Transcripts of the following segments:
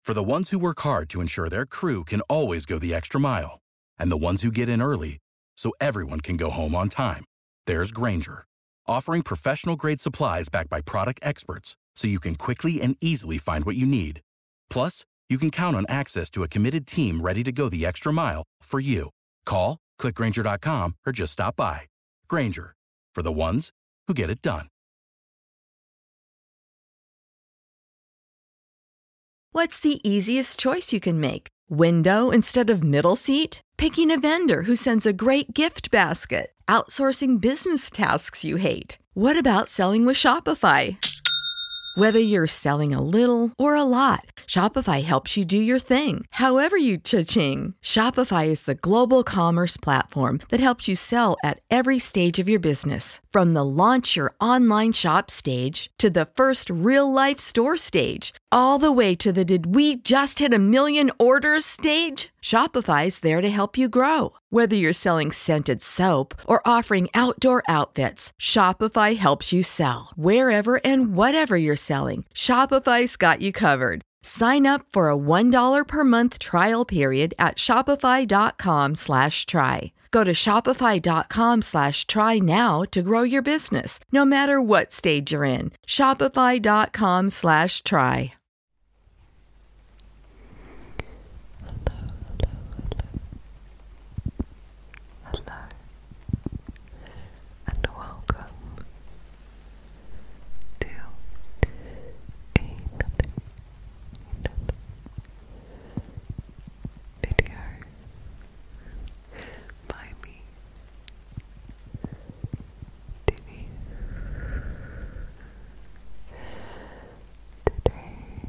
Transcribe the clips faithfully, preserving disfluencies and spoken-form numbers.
For the ones who work hard to ensure their crew can always go the extra mile, and the ones who get in early so everyone can go home on time, there's Grainger, offering professional-grade supplies backed by product experts so you can quickly and easily find what you need. Plus, you can count on access to a committed team ready to go the extra mile for you. Call, click Grainger dot com, or just stop by. Grainger, for the ones who get it done. What's the easiest choice you can make? Window instead of middle seat? Picking a vendor who sends a great gift basket? Outsourcing business tasks you hate? What about selling with Shopify? Whether you're selling a little or a lot, Shopify helps you do your thing, however you cha-ching. Shopify is the global commerce platform that helps you sell at every stage of your business. From the launch your online shop stage to the first real-life store stage, all the way to the did we just hit a million orders stage. Shopify's there to help you grow. Whether you're selling scented soap or offering outdoor outfits, Shopify helps you sell. Wherever and whatever you're selling, Shopify's got you covered. Sign up for a one dollar per month trial period at shopify.com slash try. Go to shopify.com slash try now to grow your business, no matter what stage you're in. Shopify.com slash try. Hello, and welcome to another, another video by me, Divi. Today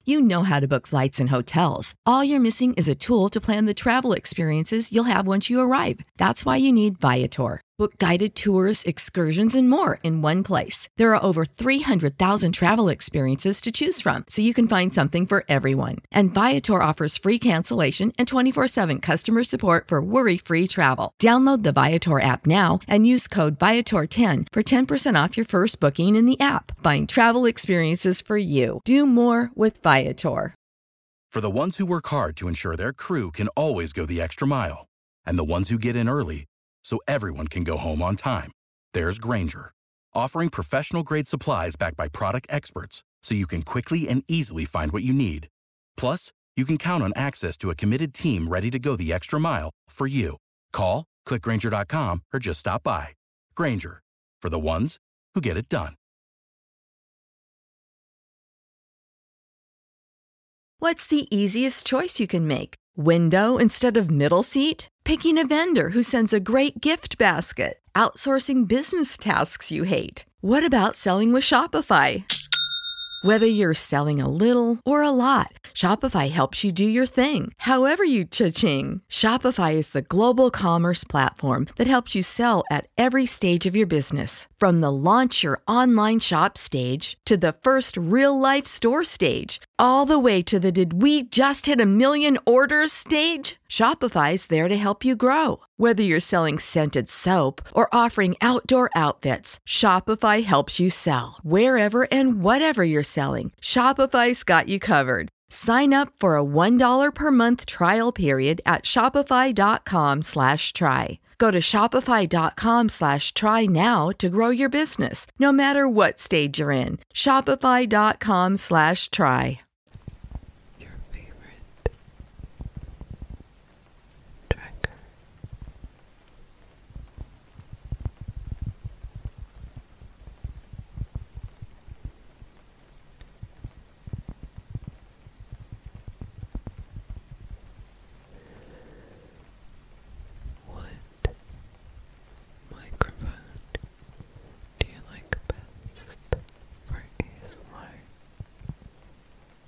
You know how to book flights and hotels. All you're missing is a tool to plan the travel experiences you'll have once you arrive. That's why you need Viator. Book guided tours, excursions, and more in one place. There are over three hundred thousand travel experiences to choose from, so you can find something for everyone. And Viator offers free cancellation and twenty-four seven customer support for worry-free travel. Download the Viator app now and use code Viator ten for ten percent off your first booking in the app. Find travel experiences for you. Do more with Viator. For the ones who work hard to ensure their crew can always go the extra mile, and the ones who get in early so everyone can go home on time, there's Grainger, offering professional-grade supplies backed by product experts so you can quickly and easily find what you need. Plus, you can count on access to a committed team ready to go the extra mile for you. Call, click Grainger dot com, or just stop by. Grainger, for the ones who get it done. What's the easiest choice you can make? Window instead of middle seat? Picking a vendor who sends a great gift basket? Outsourcing business tasks you hate? What about selling with Shopify? Whether you're selling a little or a lot, Shopify helps you do your thing, however you cha-ching. Shopify is the global commerce platform that helps you sell at every stage of your business. From the launch your online shop stage to the first real-life store stage, all the way to the did we just hit a million orders stage. Shopify's there to help you grow. Whether you're selling scented soap or offering outdoor outfits, Shopify helps you sell. Wherever and whatever you're selling, Shopify's got you covered. Sign up for a one dollar per month trial period at shopify.com slash try. Go to shopify.com slash try now to grow your business, no matter what stage you're in. Shopify.com slash try. Your favorite tracker. What microphone do you like best for A S M R?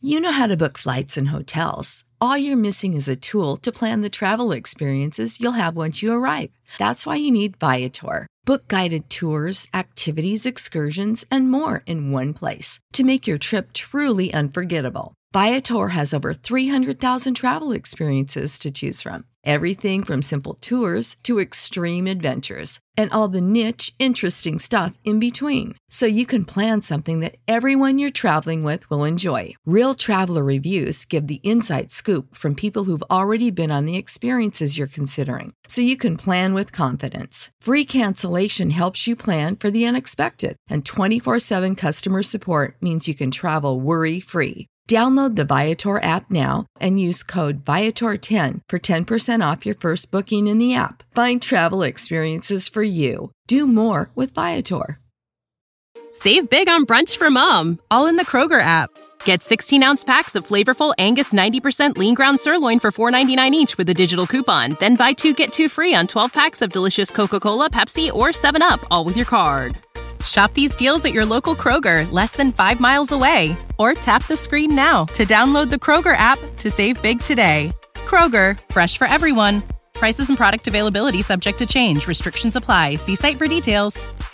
You know how to book flights and hotels. All you're missing is a tool to plan the travel experiences you'll have once you arrive. That's why you need Viator. Book guided tours, activities, excursions, and more in one place to make your trip truly unforgettable. Viator has over three hundred thousand travel experiences to choose from. Everything from simple tours to extreme adventures and all the niche, interesting stuff in between. So you can plan something that everyone you're traveling with will enjoy. Real traveler reviews give the inside scoop from people who've already been on the experiences you're considering. So you can plan with confidence. Free cancellation helps you plan for the unexpected. And twenty-four seven customer support means you can travel worry-free. Download the Viator app now and use code Viator ten for ten percent off your first booking in the app. Find travel experiences for you. Do more with Viator. Save big on brunch for mom, all in the Kroger app. Get sixteen-ounce packs of flavorful Angus ninety percent lean ground sirloin for four ninety-nine each with a digital coupon. Then buy two, get two free on twelve packs of delicious Coca-Cola, Pepsi, or seven up, all with your card. Shop these deals at your local Kroger, less than five miles away. Or tap the screen now to download the Kroger app to save big today. Kroger, fresh for everyone. Prices and product availability subject to change. Restrictions apply. See site for details.